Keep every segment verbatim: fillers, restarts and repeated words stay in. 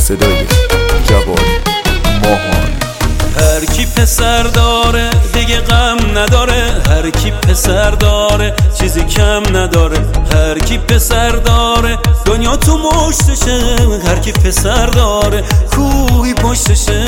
صدای جواد ماهان. هر کی پسر داره دیگه غم نداره، هر کی پسر داره چیزی کم نداره، هر کی پسر داره دنیا تو مشتشه، هر کی پسر داره کوهی پشتشه.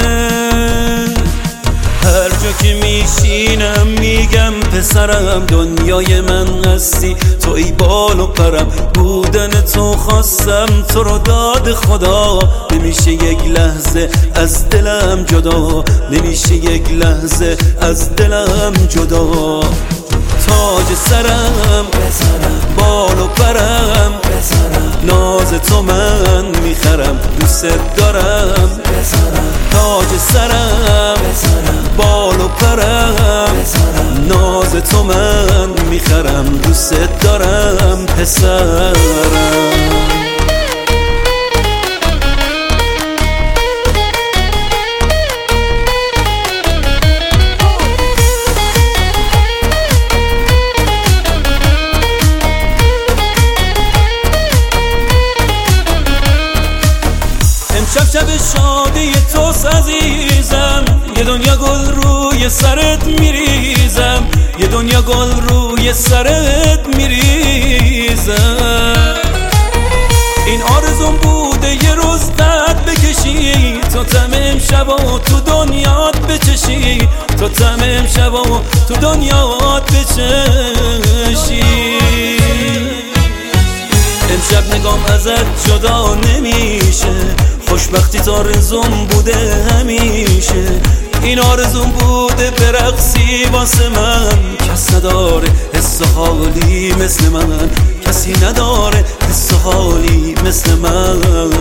هر جا که میشینم میگم پسرم دنیای من هستی، تو ای بال و پرم، بودن تو خواستم تو رو داد خدا، نمیشه یک لحظه از دلم جدا، نمیشه یک لحظه از دلم جدا. تاج سرم بال و پرم، ناز تو من میخرم دوست دارم، تاج سرم بال و پرم، ناز تو من میخرم دوست دارم پسرم. شب شب شادی توست عزیزم، یه دنیا گل روی سرت میریزم، یه دنیا گل روی سرت میریزم. این آرزوم بوده یه روز قد بکشی، تو تم امشب و تو دنیات بچشی، تو تم امشب و تو دنیات بچشی. امشب نگام ازت جدا نمیشه، خوشبختی تا آرزوم بوده همیشه، این آرزوم بوده برقصی واسه من، کس نداره حس حالی مثل من، کسی نداره حس حالی مثل من.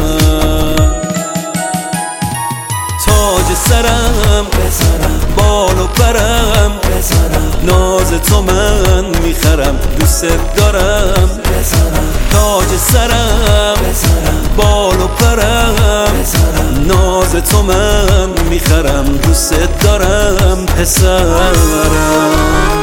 تاج سرم بال و پرم، ناز تو من میخرم دوست دارم، تاج سرم بال و پرم، ناز تو من میخرم دوست دارم پسرم.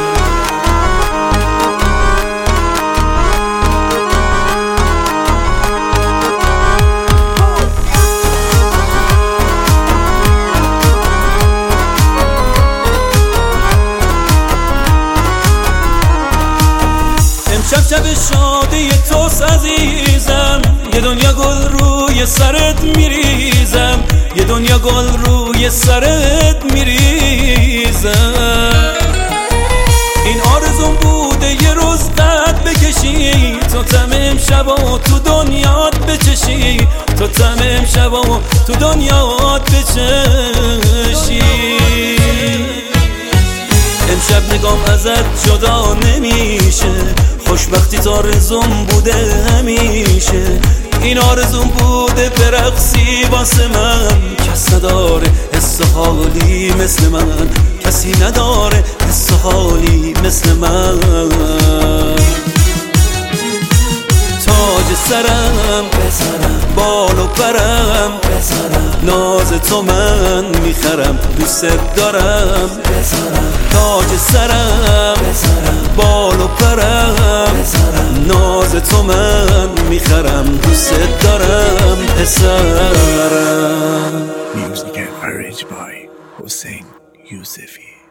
شب شب شادی توست عزیزم، یه دنیا گل روی سرت میریزم، یه دنیا گل روی سرت میریزم. این آرزوم بوده یه روز قد بکشی، تو تم امشب و تو دنیات بچشی، تو تم امشب و تو دنیات بچشی. امشب نگام ازت جدا نمیشه، خوشبختی تا آرزوم بوده همیشه، این آرزوم بوده برقصی واسه من، کس نداره حس حالی مثل من، کسی نداره حس حالی مثل من. تاج سرم بال و پرم، ناز تو من میخرم دوست دارم، تاج سرم بال و پرم، ناز تو من میخرم دوست دارم پسرم. Music and arranged by Hussein Yousefi.